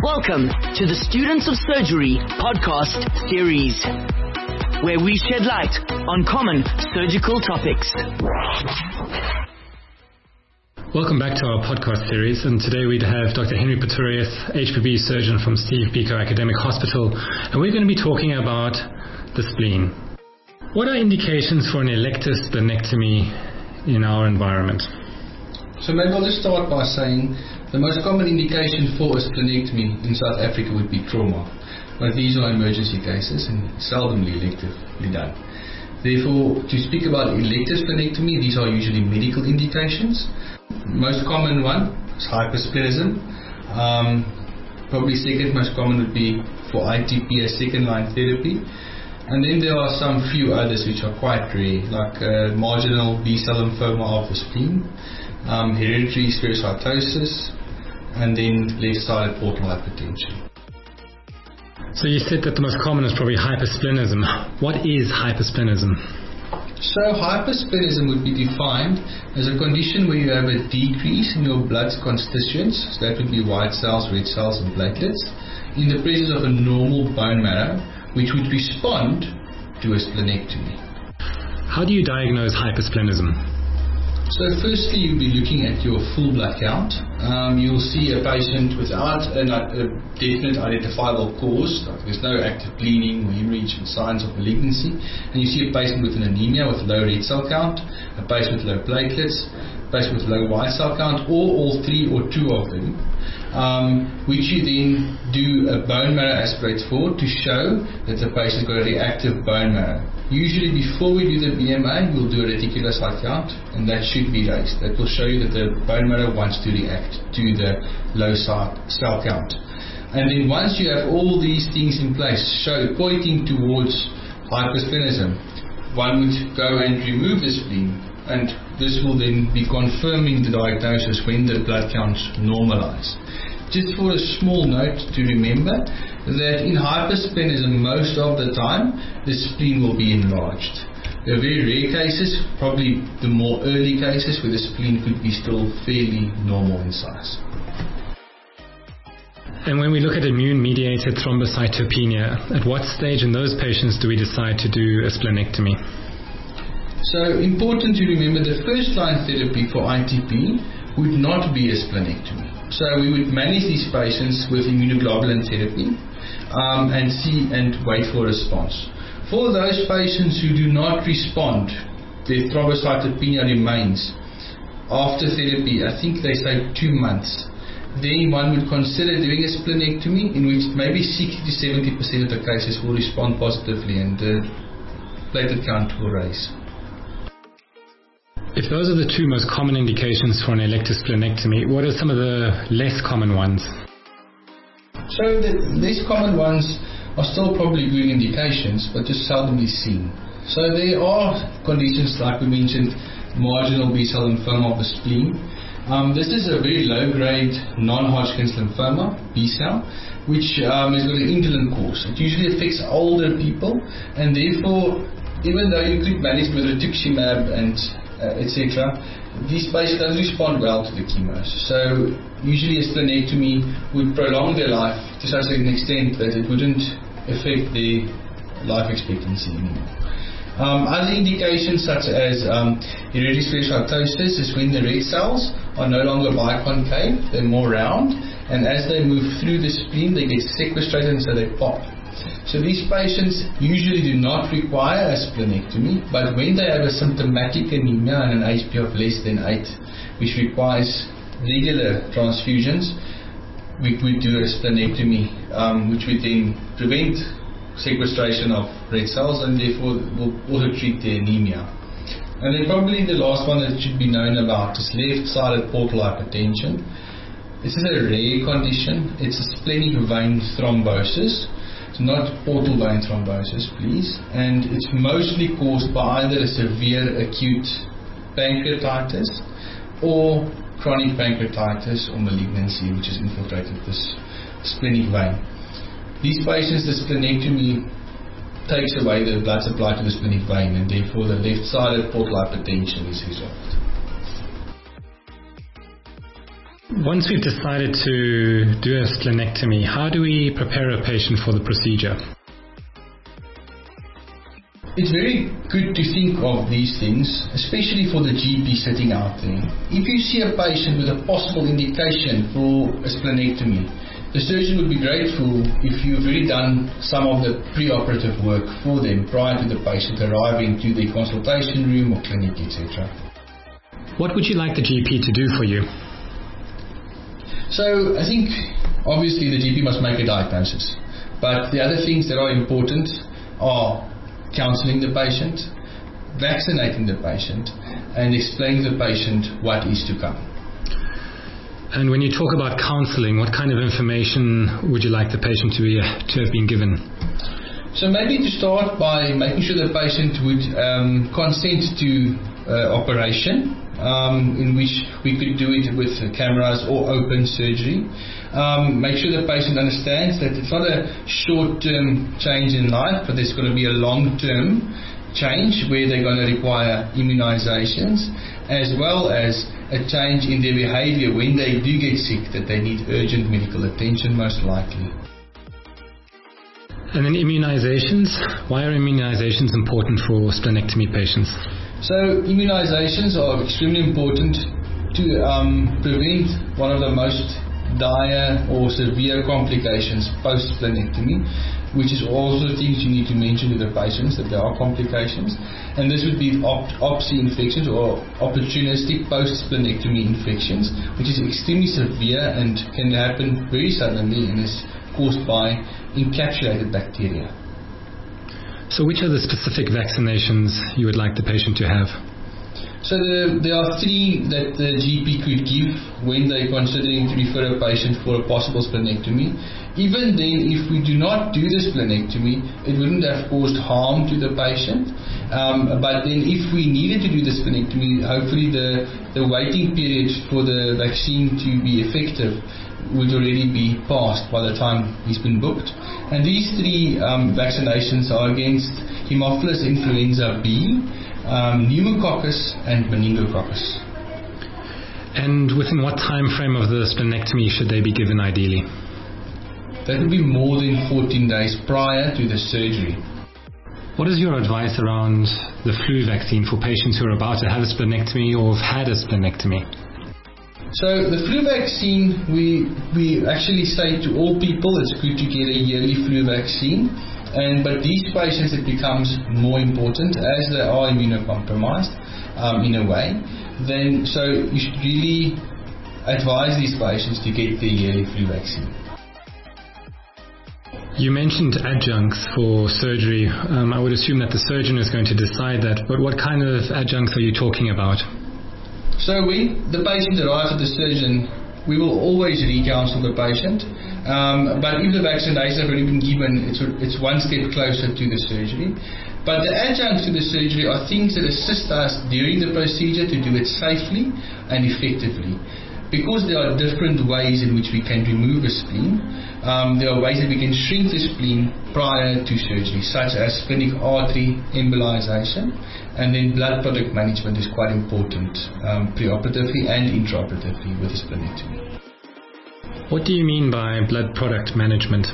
Welcome to the Students of Surgery podcast series, where we shed light on common surgical topics. Welcome back to our podcast series, and today we have Dr. Henry Pretorius, HPB surgeon from Steve Biko Academic Hospital, and we're going to be talking about the spleen. What are indications for an elective splenectomy in our environment? So maybe I'll just start by saying the most common indication for a splenectomy in South Africa would be trauma, but these are emergency cases and seldomly electively done. Therefore, to speak about elective splenectomy, these are usually medical indications. Most common one is hypersplenism. Probably second most common would be for ITP as second-line therapy. And then there are some few others which are quite rare, like marginal B-cell lymphoma of the spleen, hereditary spherocytosis, and then left-sided portal hypertension. So you said that the most common is probably hypersplenism. What is hypersplenism? So hypersplenism would be defined as a condition where you have a decrease in your blood's constituents, so that would be white cells, red cells and platelets, in the presence of a normal bone marrow, which would respond to a splenectomy. How do you diagnose hypersplenism? So firstly, you'll be looking at your full blood count. You'll see a patient without a definite identifiable cause, like there's no active bleeding or hemorrhage and signs of malignancy, and you see a patient with an anemia with low red cell count, a patient with low platelets, a patient with low white cell count, or all three or two of them, which you then do a bone marrow aspirate for to show that the patient's got a reactive bone marrow. Usually before we do the BMA, we'll do a reticulocyte count, and that should be raised. That will show you that the bone marrow wants to react to the low cell count. And then once you have all these things in place, pointing towards hypersplenism, one would go and remove the spleen, and this will then be confirming the diagnosis when the blood counts normalize. Just for a small note to remember that in hypersplenism, most of the time, the spleen will be enlarged. There are very rare cases, probably the more early cases, where the spleen could be still fairly normal in size. And when we look at immune-mediated thrombocytopenia, at what stage in those patients do we decide to do a splenectomy? So important to remember, the first-line therapy for ITP would not be a splenectomy. So we would manage these patients with immunoglobulin therapy and see and wait for a response. For those patients who do not respond, their thrombocytopenia remains after therapy, I think they say 2 months, then one would consider doing a splenectomy, in which maybe 60 to 70% of the cases will respond positively and the platelet count will rise. If those are the two most common indications for an elective splenectomy, what are some of the less common ones? So the less common ones are still probably good indications, but just seldomly seen. So there are conditions like we mentioned, marginal B-cell lymphoma of the spleen. This is a very low-grade non-Hodgkin's lymphoma, B-cell, which has got an indolent course. It usually affects older people, and therefore, even though you could manage with rituximab and etc., these patients don't respond well to the chemos. So usually a splenectomy would prolong their life to such an extent that it wouldn't affect their life expectancy anymore. Other indications such as hereditary spherocytosis is when the red cells are no longer biconcave, they're more round, and as they move through the spleen they get sequestrated and so they pop. So these patients usually do not require a splenectomy, but when they have a symptomatic anemia and an HP of less than 8, which requires regular transfusions, we would do a splenectomy, which would then prevent sequestration of red cells and therefore will also treat the anemia. And then probably the last one that should be known about is left-sided portal hypertension. This is a rare condition. It's a splenic vein thrombosis. It's not portal vein thrombosis, please. And it's mostly caused by either a severe acute pancreatitis or chronic pancreatitis or malignancy, which has infiltrated this splenic vein. These patients, the splenectomy takes away the blood supply to the splenic vein, and therefore the left-sided portal hypertension is resolved. Once we've decided to do a splenectomy, how do we prepare a patient for the procedure? It's very good to think of these things, especially for the GP sitting out there. If you see a patient with a possible indication for a splenectomy, the surgeon would be grateful if you've already done some of the pre-operative work for them prior to the patient arriving to the consultation room or clinic, etc. What would you like the GP to do for you? So I think obviously the GP must make a diagnosis, but the other things that are important are counselling the patient, vaccinating the patient, and explaining to the patient what is to come. And when you talk about counselling, what kind of information would you like the patient to have been given? So maybe to start by making sure the patient would consent to operation, in which we could do it with cameras or open surgery. Make sure the patient understands that it's not a short-term change in life, but there's going to be a long-term change where they're going to require immunizations, as well as a change in their behavior when they do get sick, that they need urgent medical attention most likely. And then immunizations. Why are immunizations important for splenectomy patients? So immunizations are extremely important to prevent one of the most dire or severe complications post-splenectomy, which is also things you need to mention to the patients that there are complications, and this would be OPSI infections or opportunistic post-splenectomy infections, which is extremely severe and can happen very suddenly and is caused by encapsulated bacteria. So which are the specific vaccinations you would like the patient to have? So there are three that the GP could give when they're considering to refer a patient for a possible splenectomy. Even then, if we do not do the splenectomy, it wouldn't have caused harm to the patient. But then if we needed to do the splenectomy, hopefully the waiting period for the vaccine to be effective would already be passed by the time he's been booked. And these three vaccinations are against Haemophilus influenza B, pneumococcus and meningococcus. And within what time frame of the splenectomy should they be given ideally? That would be more than 14 days prior to the surgery. What is your advice around the flu vaccine for patients who are about to have a splenectomy or have had a splenectomy? So the flu vaccine, we actually say to all people it's good to get a yearly flu vaccine. But these patients, it becomes more important as they are immunocompromised in a way. Then, so you should really advise these patients to get the yearly flu vaccine. You mentioned adjuncts for surgery. I would assume that the surgeon is going to decide that, but what kind of adjuncts are you talking about? So when the patient arrives at the surgeon, we will always re-counsel the patient. But if the vaccinations have already been given, it's one step closer to the surgery. But the adjuncts to the surgery are things that assist us during the procedure to do it safely and effectively. Because there are different ways in which we can remove a spleen, there are ways that we can shrink the spleen prior to surgery, such as splenic artery embolization, and then blood product management is quite important preoperatively and intraoperatively with a splenectomy. What do you mean by blood product management?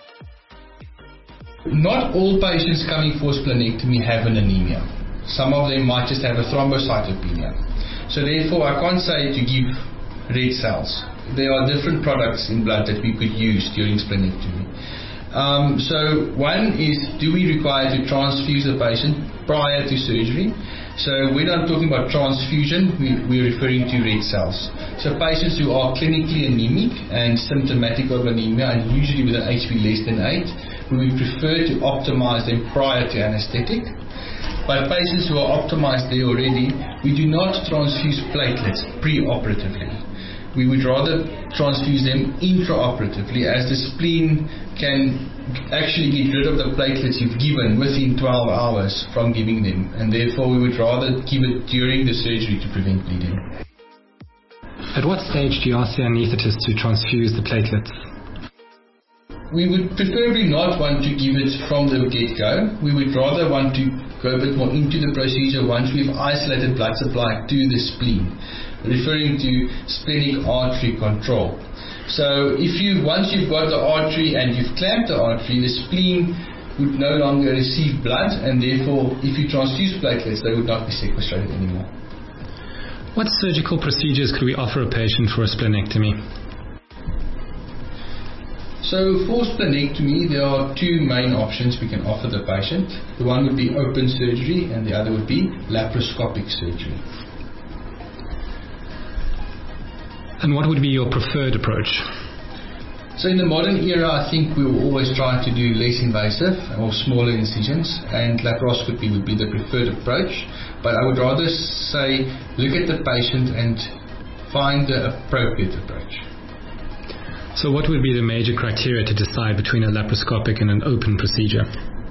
Not all patients coming for splenectomy have an anemia. Some of them might just have a thrombocytopenia. So therefore I can't say to give red cells. There are different products in blood that we could use during splenectomy. So one is, do we require to transfuse the patient prior to surgery? So when I'm talking about transfusion, we're referring to red cells. So patients who are clinically anemic and symptomatic of anemia, and usually with an HB less than 8, we would prefer to optimize them prior to anesthetic. But patients who are optimized there already, we do not transfuse platelets pre-operatively. We would rather transfuse them intraoperatively, as the spleen can actually get rid of the platelets you've given within 12 hours from giving them, and therefore we would rather give it during the surgery to prevent bleeding. At what stage do you ask the anaesthetist to transfuse the platelets? We would preferably not want to give it from the get-go. We would rather want to go a bit more into the procedure once we've isolated blood supply to the spleen. referring to splenic artery control. So once you've got the artery and you've clamped the artery, the spleen would no longer receive blood, and therefore if you transfuse platelets, they would not be sequestrated anymore. What surgical procedures could we offer a patient for a splenectomy? So for splenectomy, there are two main options we can offer the patient. The one would be open surgery and the other would be laparoscopic surgery. And what would be your preferred approach? So in the modern era, I think we will always try to do less invasive or smaller incisions, and laparoscopy would be the preferred approach. But I would rather say look at the patient and find the appropriate approach. So what would be the major criteria to decide between a laparoscopic and an open procedure?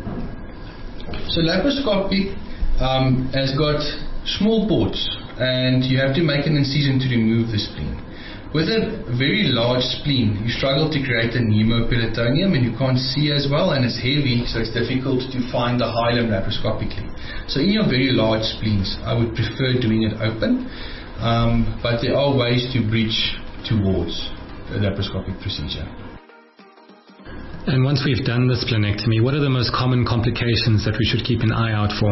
So laparoscopic has got small ports, and you have to make an incision to remove the spleen. With a very large spleen, you struggle to create a pneumoperitoneum, and you can't see as well, and it's heavy, so it's difficult to find the hilum laparoscopically. So in your very large spleens, I would prefer doing it open, but there are ways to bridge towards a laparoscopic procedure. And once we've done the splenectomy, what are the most common complications that we should keep an eye out for?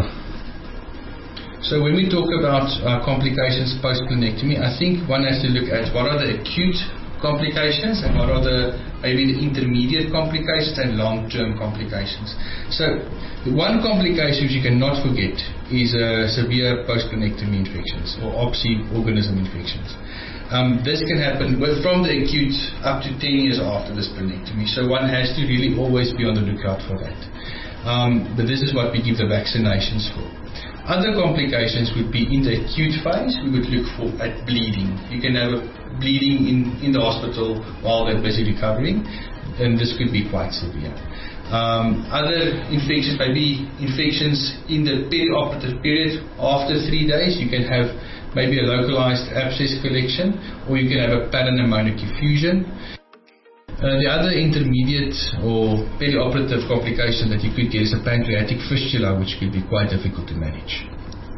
So when we talk about complications post-splenectomy, I think one has to look at what are the acute complications and what are maybe the intermediate complications and long-term complications. So one complication which you cannot forget is severe post-splenectomy infections or OPSI organism infections. This can happen from the acute up to 10 years after the splenectomy, so one has to really always be on the lookout for that. But this is what we give the vaccinations for. Other complications would be in the acute phase. We would look at bleeding. You can have a bleeding in the hospital while they're busy recovering, and this could be quite severe. Other infections may be infections in the perioperative period. After 3 days, you can have maybe a localized abscess collection, or you can have a parapneumonic effusion. The other intermediate or perioperative complication that you could get is a pancreatic fistula, which could be quite difficult to manage.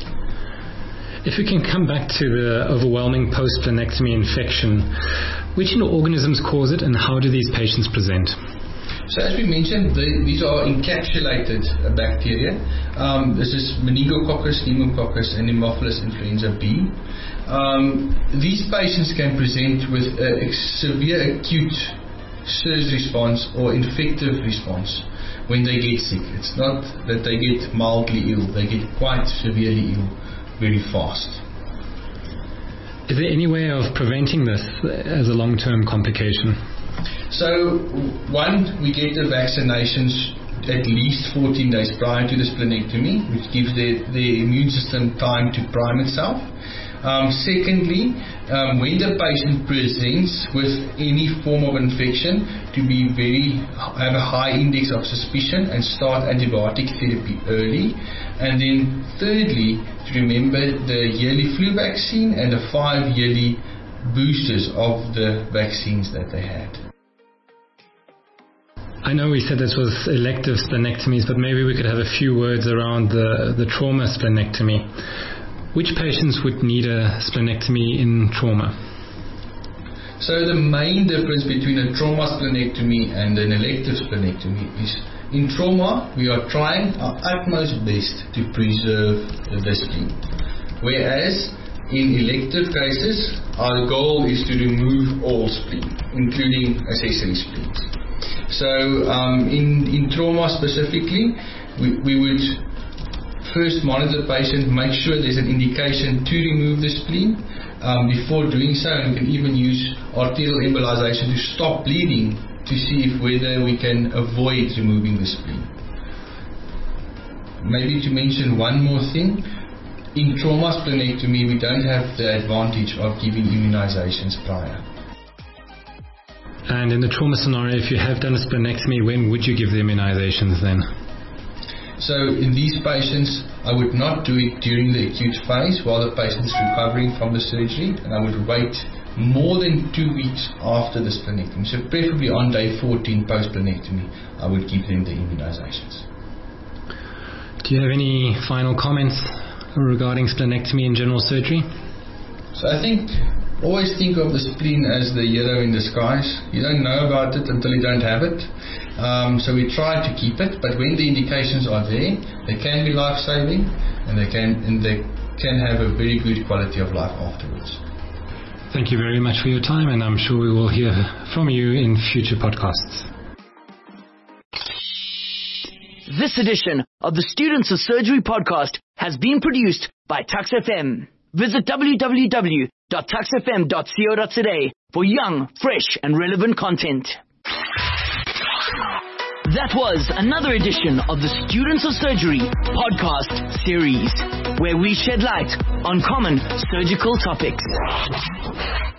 If we can come back to the overwhelming post-splenectomy infection, which organisms cause it and how do these patients present? So as we mentioned, these are encapsulated bacteria. This is Meningococcus, Pneumococcus, and Haemophilus influenza B. These patients can present with a severe acute SIRS response or infective response when they get sick. It's not that they get mildly ill, they get quite severely ill very fast. Is there any way of preventing this as a long-term complication? So one, we get the vaccinations at least 14 days prior to the splenectomy, which gives the immune system time to prime itself. Secondly, when the patient presents with any form of infection, to have a high index of suspicion and start antibiotic therapy early. And then thirdly, to remember the yearly flu vaccine and the 5-yearly boosters of the vaccines that they had. I know we said this was elective splenectomies, but maybe we could have a few words around the trauma splenectomy. Which patients would need a splenectomy in trauma? So the main difference between a trauma splenectomy and an elective splenectomy is in trauma we are trying our utmost best to preserve the spleen, whereas in elective cases our goal is to remove all spleen, including accessory spleens. So in trauma specifically, we would first monitor the patient, make sure there's an indication to remove the spleen. Before doing so, and we can even use arterial embolization to stop bleeding to see whether we can avoid removing the spleen. Maybe to mention one more thing, in trauma splenectomy we don't have the advantage of giving immunizations prior. And in the trauma scenario, if you have done a splenectomy, when would you give the immunizations then? So in these patients, I would not do it during the acute phase while the patient's recovering from the surgery, and I would wait more than 2 weeks after the splenectomy. So preferably on day 14 post-splenectomy, I would give them the immunizations. Do you have any final comments regarding splenectomy and general surgery? So I think always think of the spleen as the hero in disguise. You don't know about it until you don't have it. So we try to keep it, but when the indications are there, they can be life-saving, and they can have a very good quality of life afterwards. Thank you very much for your time, and I'm sure we will hear from you in future podcasts. This edition of the Students of Surgery podcast has been produced by Tux FM. Visit www.tuxfm.co.za for young, fresh and relevant content. That was another edition of the Students of Surgery podcast series, where we shed light on common surgical topics.